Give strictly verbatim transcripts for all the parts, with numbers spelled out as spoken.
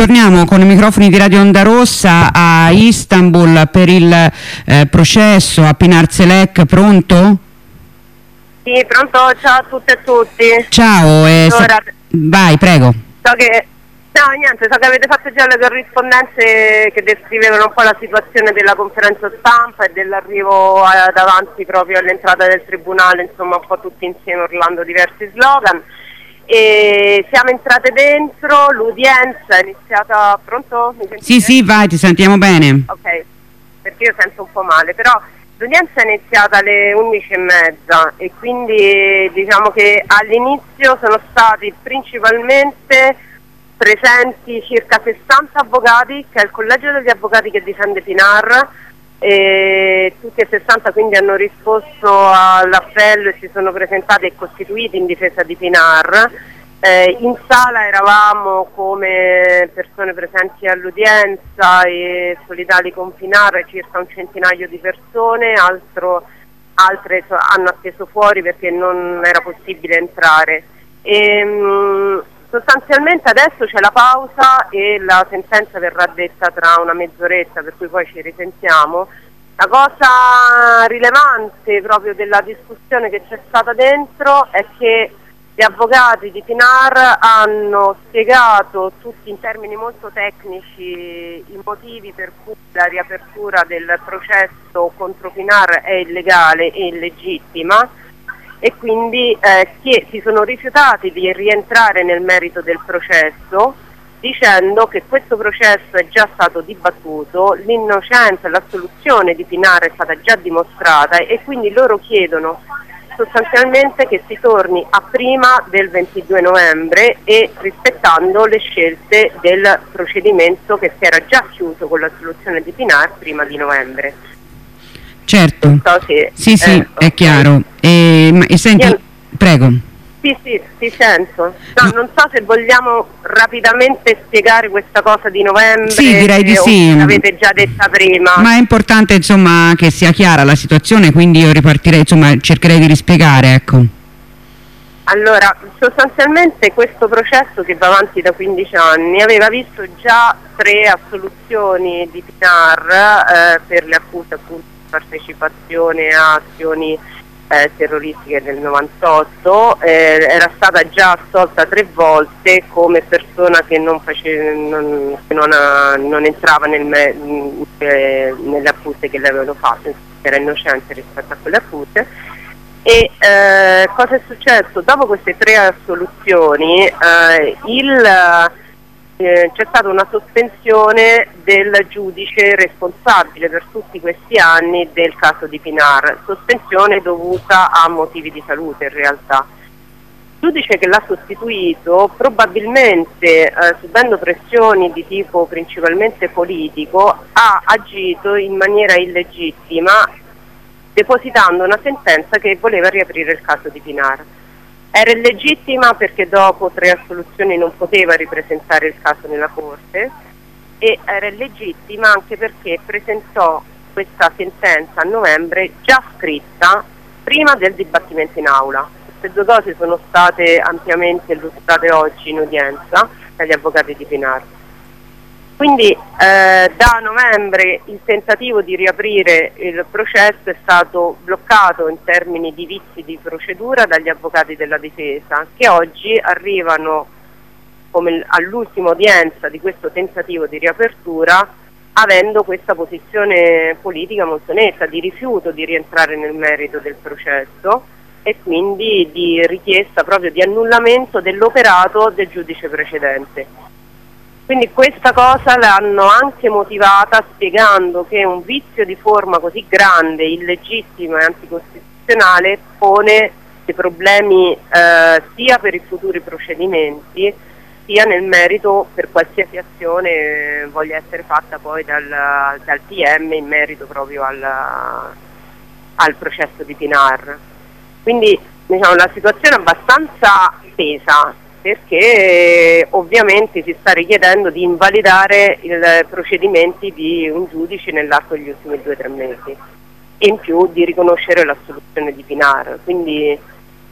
torniamo con i microfoni di Radio Onda Rossa a Istanbul per il eh, processo a Pinar Selek. Pronto? Sì, pronto, ciao a tutte e tutti. Ciao, eh, allora, sa- vai, prego. So che, no, niente, so che avete fatto già le corrispondenze che descrivevano un po' la situazione della conferenza stampa e dell'arrivo eh, davanti proprio all'entrata del tribunale, insomma un po' tutti insieme urlando diversi slogan. E siamo entrate dentro, l'udienza è iniziata. Pronto? Mi sentite? Sì, sì, vai, ti sentiamo bene. Ok, perché io sento un po' male, però l'udienza è iniziata alle undici e mezza e quindi diciamo che all'inizio sono stati principalmente presenti circa sessanta avvocati, che è il collegio degli avvocati che difende Pinar, e tutti e sessanta quindi hanno risposto all'appello e si sono presentati e costituiti in difesa di Pinar. Eh, in sala eravamo come persone presenti all'udienza e solidali con Pinar circa un centinaio di persone, altro, altre so, hanno atteso fuori perché non era possibile entrare. E, mh, sostanzialmente adesso c'è la pausa e la sentenza verrà detta tra una mezz'oretta, per cui poi ci risentiamo. La cosa rilevante proprio della discussione che c'è stata dentro è che gli avvocati di Pinar hanno spiegato tutti in termini molto tecnici i motivi per cui la riapertura del processo contro Pinar è illegale e illegittima, e quindi eh, che si sono rifiutati di rientrare nel merito del processo, dicendo che questo processo è già stato dibattuto, l'innocenza e l'assoluzione di Pinar è stata già dimostrata e quindi loro chiedono sostanzialmente che si torni a prima del ventidue novembre e rispettando le scelte del procedimento che si era già chiuso con l'assoluzione di Pinar prima di novembre. Certo, So se, sì sì, eh, è chiaro. E, ma, e senti, Io- prego. Sì, sì, ti sento. No, non so se vogliamo rapidamente spiegare questa cosa di novembre. Sì, direi di o sì. l'avete già detta prima. Ma è importante, insomma, che sia chiara la situazione, quindi io ripartirei, insomma, cercherei di rispiegare, ecco. Allora, sostanzialmente questo processo che va avanti da quindici anni aveva visto già tre assoluzioni di Pinar eh, per le accuse appunto di partecipazione a azioni eh, terroristiche del novantotto, eh, era stata già assolta tre volte come persona che non, face, non, che non, ha, non entrava nel me, eh, nelle accuse che le avevano fatto, era innocente rispetto a quelle accuse. E eh, cosa è successo? Dopo queste tre assoluzioni eh, il, eh, c'è stata una sospensione del giudice responsabile per tutti questi anni del caso di Pinar, sospensione dovuta a motivi di salute in realtà. Il giudice che l'ha sostituito probabilmente, eh, subendo pressioni di tipo principalmente politico, ha agito in maniera illegittima, depositando una sentenza che voleva riaprire il caso di Pinar. Era illegittima perché dopo tre assoluzioni non poteva ripresentare il caso nella Corte, e era illegittima anche perché presentò questa sentenza a novembre già scritta prima del dibattimento in aula. Queste due cose sono state ampiamente illustrate oggi in udienza dagli avvocati di Pinar. Quindi eh, da novembre il tentativo di riaprire il processo è stato bloccato in termini di vizi di procedura dagli avvocati della difesa, che oggi arrivano come all'ultima udienza di questo tentativo di riapertura avendo questa posizione politica molto netta di rifiuto di rientrare nel merito del processo e quindi di richiesta proprio di annullamento dell'operato del giudice precedente. Quindi questa cosa l'hanno anche motivata spiegando che un vizio di forma così grande, illegittimo e anticostituzionale pone dei problemi eh, sia per i futuri procedimenti sia nel merito per qualsiasi azione voglia essere fatta poi dal, dal P M in merito proprio al, al processo di Pinar. Quindi diciamo, la situazione è abbastanza tesa, perché ovviamente si sta richiedendo di invalidare i procedimenti di un giudice nell'arco degli ultimi due o tre mesi e in più di riconoscere l'assoluzione di Pinar. Quindi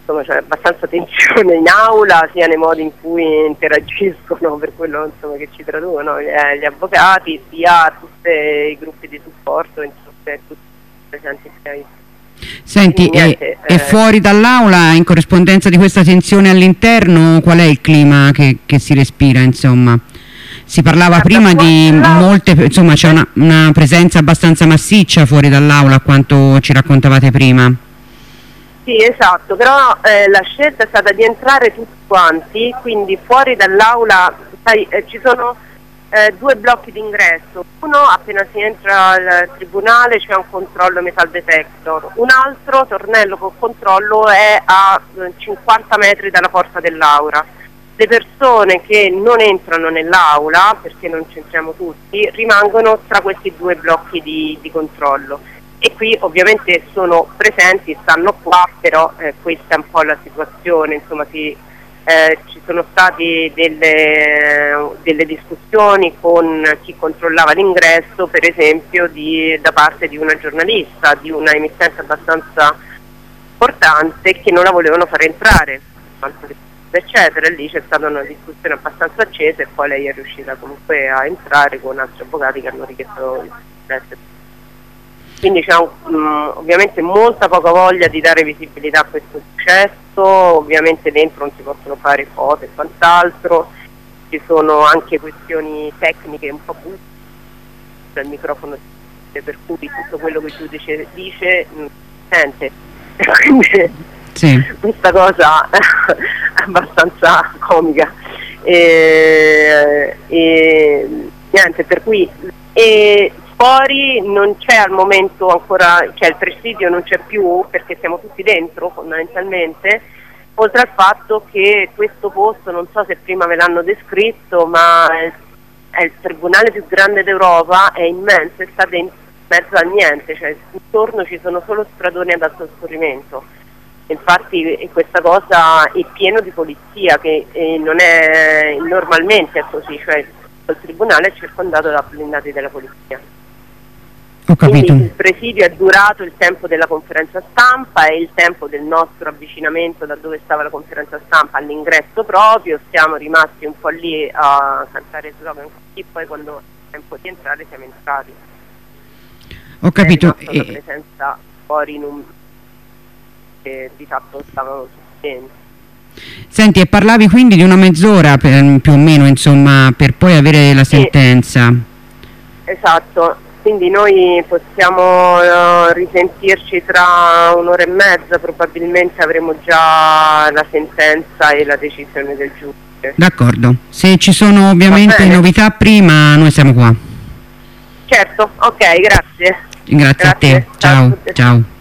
insomma c'è abbastanza tensione in aula, sia nei modi in cui interagiscono, per quello insomma, che ci traducono gli, gli avvocati, sia tutti i gruppi di supporto, insomma, tutti presenti. Senti, niente, e, eh, e fuori dall'aula, in corrispondenza di questa tensione all'interno, qual è il clima che, che si respira, insomma? Si parlava prima di molte, insomma c'è una, una presenza abbastanza massiccia fuori dall'aula, a quanto ci raccontavate prima. Sì, esatto, però eh, la scelta è stata di entrare tutti quanti, quindi fuori dall'aula, sai, eh, ci sono eh, due blocchi d'ingresso. Uno, appena si entra al tribunale c'è un controllo metal detector, un altro tornello con controllo è a eh, cinquanta metri dalla porta dell'aula. Le persone che non entrano nell'aula, perché non c'entriamo tutti, rimangono tra questi due blocchi di, di controllo. E qui ovviamente sono presenti, stanno qua, però eh, questa è un po' la situazione, insomma si, eh, ci sono state delle, delle discussioni con chi controllava l'ingresso, per esempio di, da parte di una giornalista, di una emittente abbastanza importante, che non la volevano far entrare, eccetera, e lì c'è stata una discussione abbastanza accesa e poi lei è riuscita comunque a entrare con altri avvocati che hanno richiesto il ingresso. Quindi c'è um, ovviamente molta poca voglia di dare visibilità a questo successo, ovviamente dentro non si possono fare foto e quant'altro, ci sono anche questioni tecniche un po' buie del microfono, per cui tutto quello che il giudice dice non si sente. Quindi sì, questa cosa è abbastanza comica. E, e, niente, per cui... E, fuori non c'è al momento ancora, cioè il presidio non c'è più perché siamo tutti dentro fondamentalmente, oltre al fatto che questo posto, non so se prima ve l'hanno descritto, ma è, è il tribunale più grande d'Europa, è immenso e sta in mezzo a niente, cioè intorno ci sono solo stradoni ad alto scorrimento. Infatti questa cosa è pieno di polizia, che eh, non è normalmente è così, cioè il tribunale è circondato da blindati della polizia. Ho capito. Quindi il presidio è durato il tempo della conferenza stampa e il tempo del nostro avvicinamento da dove stava la conferenza stampa all'ingresso proprio, siamo rimasti un po' lì a cantare slogan e poi quando è tempo di entrare siamo entrati. Ho capito. È rimasta una presenza fuori in un... che di fatto stavano succedendo. Senti, e parlavi quindi di una mezz'ora per, più o meno, insomma, per poi avere la sentenza. Sì. Esatto. Quindi noi possiamo uh, risentirci tra un'ora e mezza, probabilmente avremo già la sentenza e la decisione del giudice. D'accordo, se ci sono ovviamente novità prima noi siamo qua. Certo, ok, grazie. Grazie, grazie a te, ciao, ciao.